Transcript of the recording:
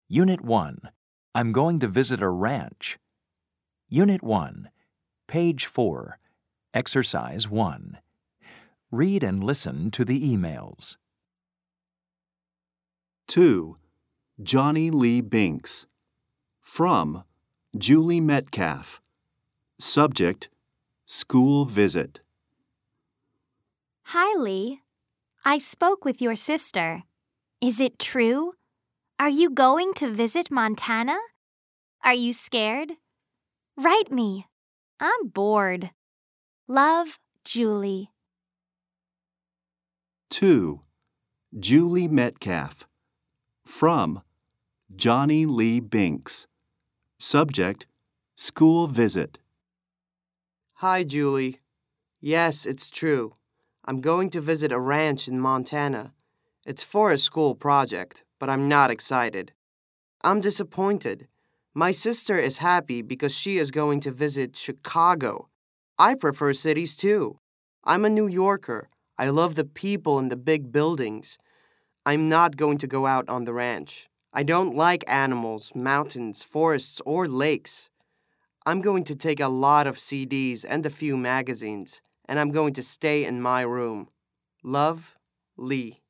Unit 1. I'm going to visit a ranch. Unit 1. Page 4. Exercise 1. Read and listen to the emails. 2. Johnny Lee Binks. From Julie Metcalf. Subject: School visit. Hi, Lee. I spoke with your sister. Is it true? Are you going to visit Montana? Are you scared? Write me. I'm bored. Love, Julie. 2. Julie Metcalf. From Johnny Lee Binks. Subject: School visit. Hi, Julie. Yes, it's true. I'm going to visit a ranch in Montana. It's for a school project, but I'm not excited. I'm disappointed. My sister is happy because she is going to visit Chicago. I prefer cities too. I'm a New Yorker. I love the people and the big buildings. I'm not going to go out on the ranch. I don't like animals, mountains, forests, or lakes. I'm going to take a lot of CDs and a few magazines, and I'm going to stay in my room. Love, Lee.